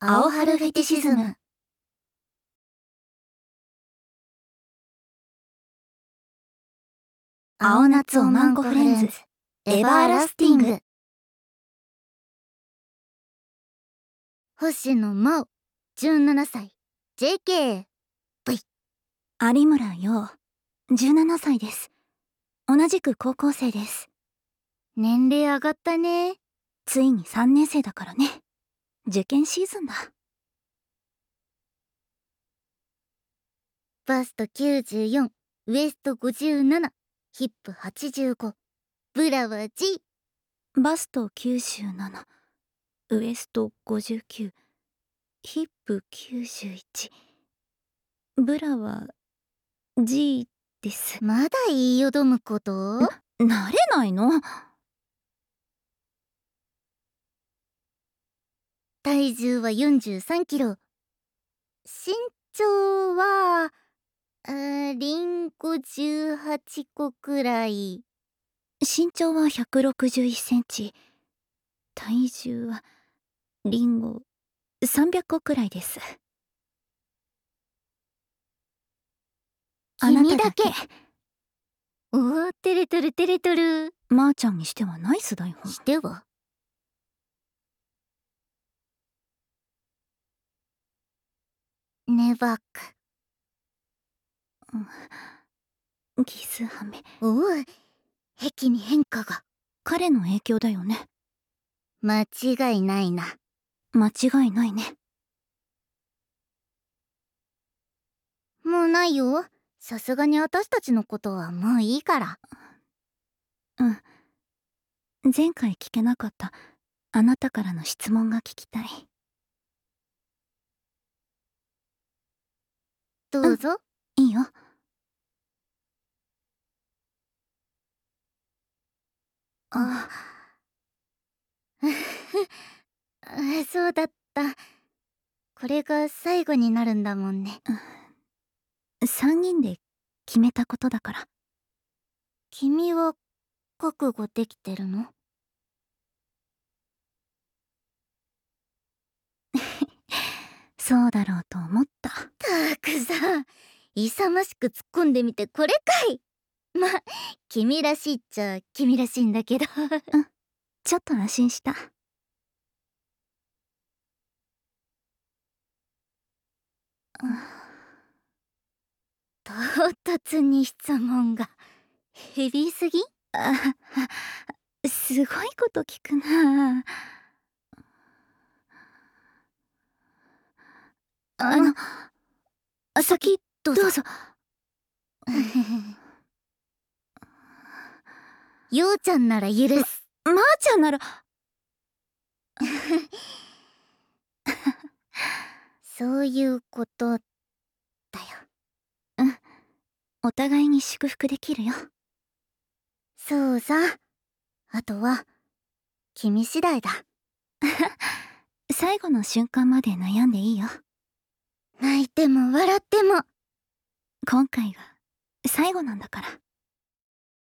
青春フェティシズム。青夏おまんこフレンズ、エバーラスティング。星野真央、17歳、JK。 有村陽、17歳です。同じく高校生です。 年齢上がったね。 ついに3年生だからね。受験シーズンだ。 バスト94、ウエスト57、ヒップ85、ブラは G。 バスト97、ウエスト59、ヒップ91、ブラは G です。 まだ言いよどむこと？ 慣れないの？ 体重は43キロ。身長は、リンゴ18個くらい。 身長は161センチ。体重はリンゴ300個くらいです。 君だけ。おお、照れとる照れとる。 まーちゃんにしてはナイス台本。 してはネバック。 キスハメ。 おお、壁に変化が。 彼の影響だよね。 間違いないな。 間違いないね。 もうないよ。さすがに私たちのことはもういいから。 うん。前回聞けなかったあなたからの質問が聞きたい。 どうぞ。 いいよ。 そうだった。これが最後になるんだもんね。 3人で決めたことだから。 君は覚悟できてるの？ そうだろうと思った。 たくさん勇ましく突っ込んでみてこれかい。ま、君らしいっちゃ君らしいんだけど。 ちょっと安心した。 唐突に質問がヘビーすぎ？ すごいこと聞くな。先どうぞ。 ようちゃんなら許す。 まーちゃんなら。 そういうことだよ。 お互いに祝福できるよ。 そうさ。あとは君次第だ。 最後の瞬間まで悩んでいいよ。 泣いても笑っても。 今回が最後なんだから。